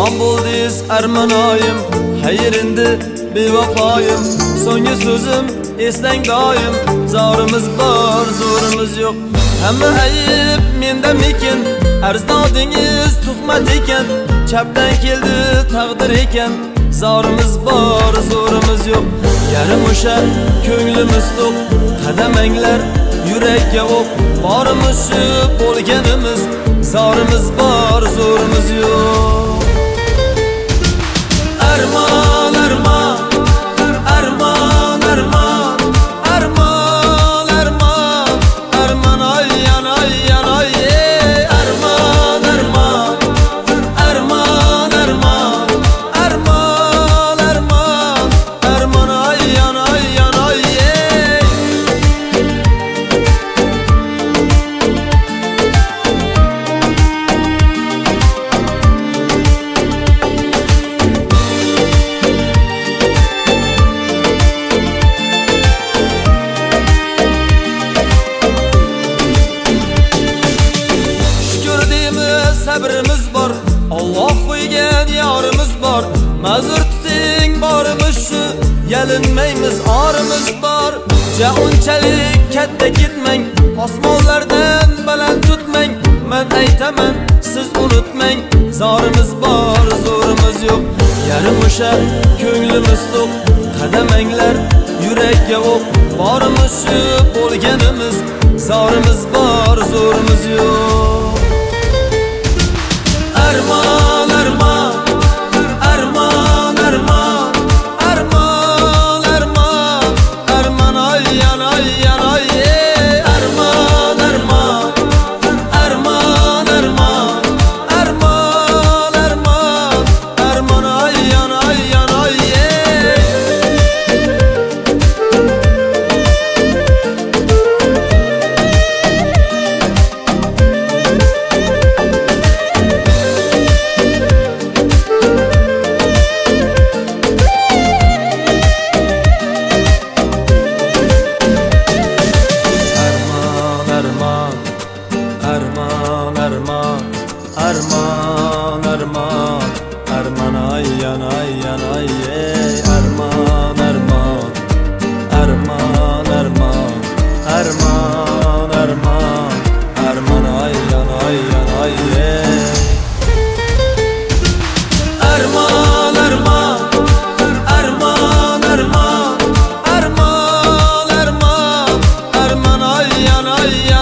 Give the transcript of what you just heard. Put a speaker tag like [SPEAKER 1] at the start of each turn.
[SPEAKER 1] Son bo'ldingiz armanoyim, xayr endi bevafoyim. So'nggi so'zim eslang doim, zorimiz bor, zo'rimiz yo'q. Hamma ayib menda mekin, arzdodingiz tuhmat ekan. Chapdan keldi taqdir ekan, zorimiz bor, zo'rimiz yo'q. Yarim o'sha ko'nglimiz to'q, qadamanglar yurakka o'q. Borimiz shu bo'lganimiz, zorimiz bor, zo'rimiz yo'q. Armon, armon, armon, armon, armon, armon, armon, ayyan, ayyan, ayye. Armon, armon, armon, armon, armon, armon, armon, ayyan, ayyan, ayye. Sabrimiz bor, Alloh qo'ygan yorimiz bor. Ma'zur tuting borimiz shu, yalinmaymiz orimiz bor. Ja unchalik katta ketmang, osmonlardan baland tutmang. Men aytaman, siz unutmang, zorimiz bor, zo'rimiz yo'q. Yarim o'sha ko'nglimiz to'q, qadamanglar yurakka o'q. Borimiz shu bo'lganimiz, zorimiz bor, zo'rimiz yo'q. Armon, armon, armon, armon, armon, armon, armon, ayyan, ayyan, ayye. Armon, armon, armon, armon, armon, armon, armon, ayyan, ayyan, ayye. Armon, armon, armon, armon, armon, ayyan, ayyan, ayye. Armon, armon, armon, armon, armon, armon, armon, ayyan, ayyan, ayye. Armon, armon, armon, armon, armon, armon, armon, ayyan, ayyan.